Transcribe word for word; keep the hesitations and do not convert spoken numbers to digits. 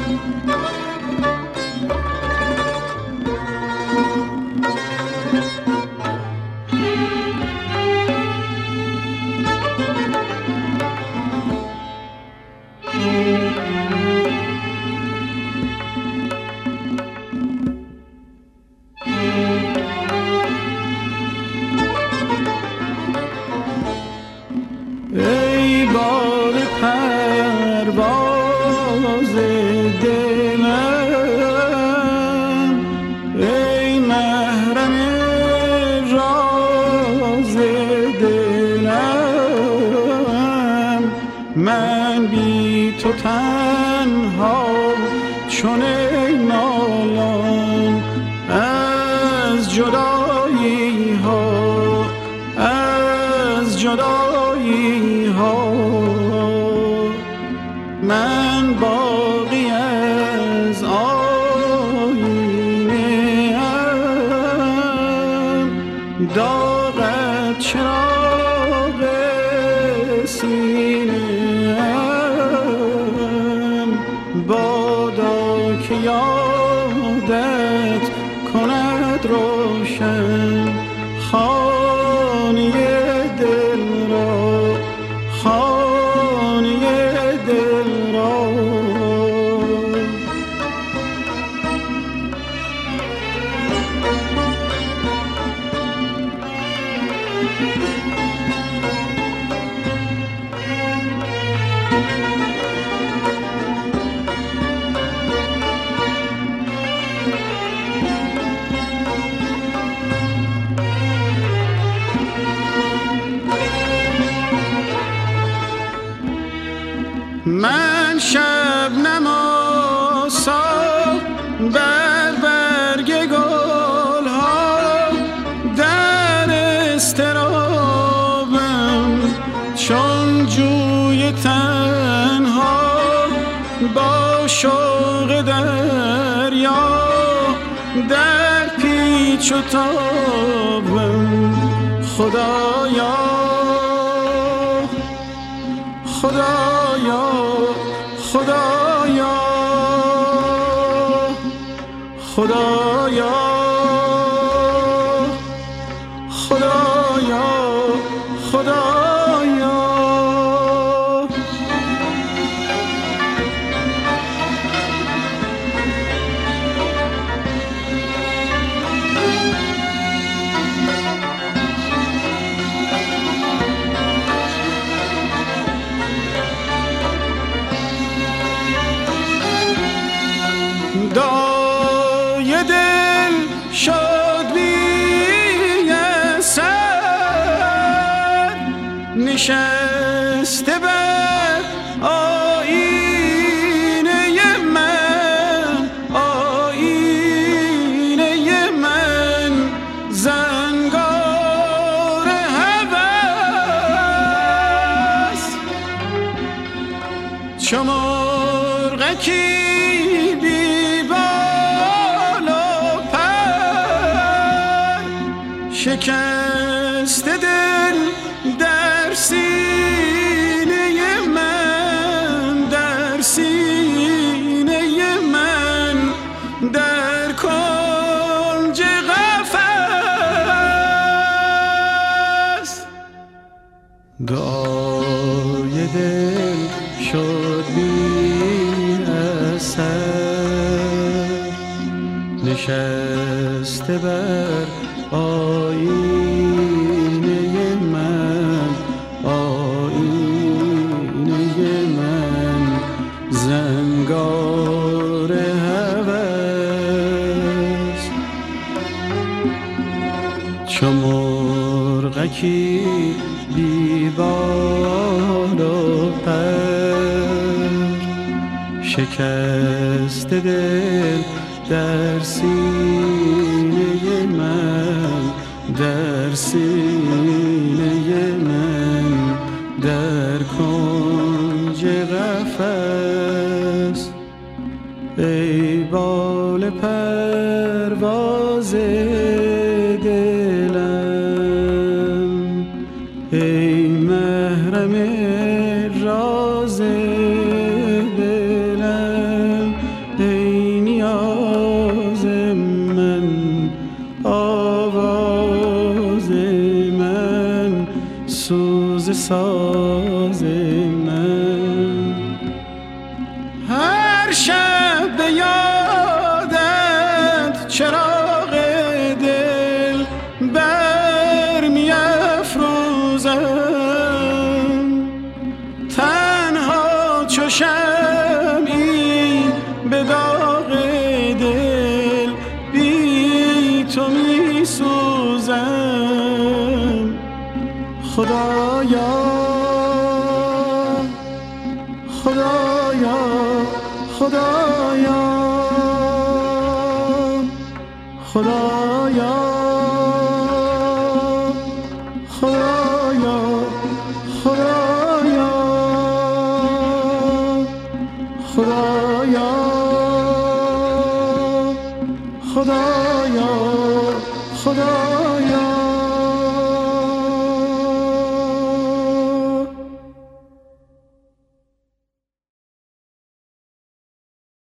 ای بال پرواز دلم، ای محرم راز دلم، من بی تو تنها چون ای نالان از جدایی ها، از جدایی ها. من باقی از آینه ام، داغت چراغ سینه ام، بادا که یادت کند روشن خانه دل را، خانه دل را. من شبنم آسا بر برگ گل ها، در اضطرابم چون جوی تنها، با شوق دریا در پیچ و تابم. خدایا خدایا خدایا خدایا خدایا خدایا. دای دل شد بی اثر، نشسته بر آینه من، آینه من، زنگار هوس. چو مرغکی شکست دل در سینه من، در سینه من، در کنج قفس. دعای دل شد بی اثر، نشسته بر آینه من، آینه من، زنگار هوس. چو مرغکی بی بال و پر، شکست دل در سینه من، در سینه من، در کنج قفس. ای بال پرواز دلم، ای محرم راز دلم، ساز من. هر شب به یادت چراغ دل برمی افروزم، تنها چو شمعی به داغ دل بی تو می سوزم. خدایا خدایا خدایا خدایا خدایا خدایا خدایا خدایا خدایا